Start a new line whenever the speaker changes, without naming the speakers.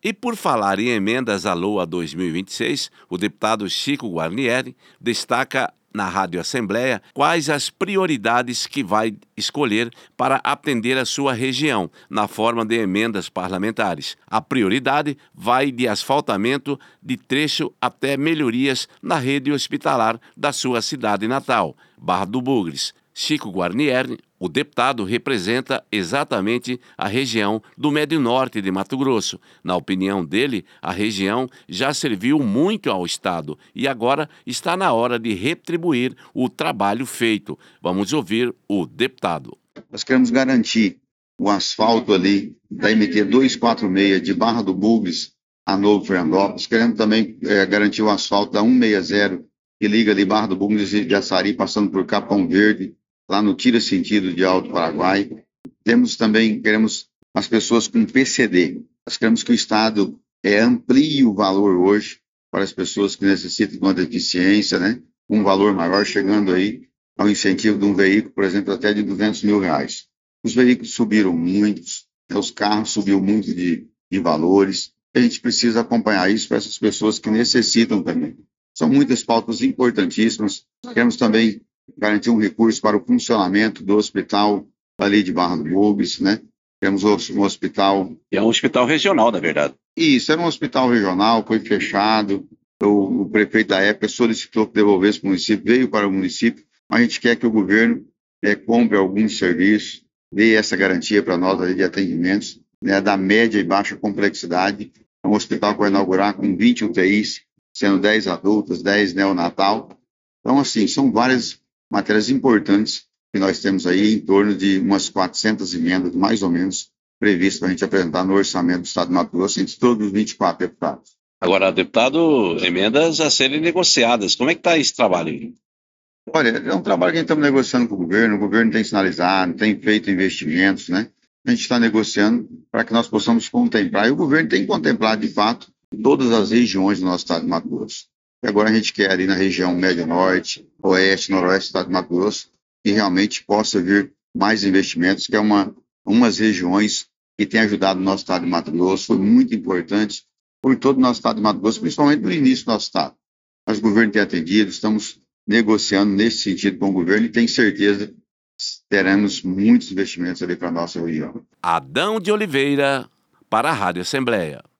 E por falar em emendas à LOA 2026, o deputado Chico Guarnieri destaca na Rádio Assembleia quais as prioridades que vai escolher para atender a sua região, na forma de emendas parlamentares. A prioridade vai de asfaltamento de trecho até melhorias na rede hospitalar da sua cidade natal, Barra do Bugres. Chico Guarnieri, o deputado, representa exatamente a região do Médio Norte de Mato Grosso. Na opinião dele, a região já serviu muito ao Estado e agora está na hora de retribuir o trabalho feito. Vamos ouvir o deputado.
Nós queremos garantir o asfalto ali da MT 246 de Barra do Bugres a Novo Fernandópolis. Queremos também garantir o asfalto da 160 que liga ali Barra do Bugres e de Açari, passando por Capão Verde, lá no Tira Sentido de Alto Paraguai. Queremos as pessoas com PCD. Nós queremos que o Estado amplie o valor hoje para as pessoas que necessitam de uma deficiência, né? Um valor maior, chegando aí ao incentivo de um veículo, por exemplo, até de R$200 mil. Os veículos subiram muito, os carros subiram muito de valores. A gente precisa acompanhar isso para essas pessoas que necessitam também. São muitas pautas importantíssimas. Queremos também garantir um recurso para o funcionamento do hospital ali de Barra do Bugres, né? Temos um hospital...
É um hospital regional, na verdade.
Isso, era um hospital regional, foi fechado. O prefeito da época solicitou que devolvesse para o município, veio para o município, mas a gente quer que o governo compre alguns serviços, dê essa garantia para nós ali de atendimentos, né, da média e baixa complexidade. É um hospital que vai inaugurar com 20 UTIs, sendo 10 adultas, 10 neonatal. Então, assim, são várias matérias importantes que nós temos aí, em torno de umas 400 emendas, mais ou menos, previstas para a gente apresentar no orçamento do Estado de Mato Grosso, entre todos os 24 deputados.
Agora, deputado, emendas a serem negociadas. Como é que está esse trabalho?
Olha, é um trabalho que a gente estamos negociando com o governo tem sinalizado, tem feito investimentos, né? A gente está negociando para que nós possamos contemplar, e o governo tem contemplado, de fato, todas as regiões do nosso Estado de Mato Grosso. E agora a gente quer ali na região Médio-Norte, Oeste, Noroeste do Estado de Mato Grosso, que realmente possa vir mais investimentos, que é umas regiões que têm ajudado o nosso Estado de Mato Grosso, foi muito importante por todo o nosso Estado de Mato Grosso, principalmente no início do nosso Estado. Mas o governo tem atendido, estamos negociando nesse sentido com o governo e tenho certeza que teremos muitos investimentos ali para a nossa região.
Adão de Oliveira, para a Rádio Assembleia.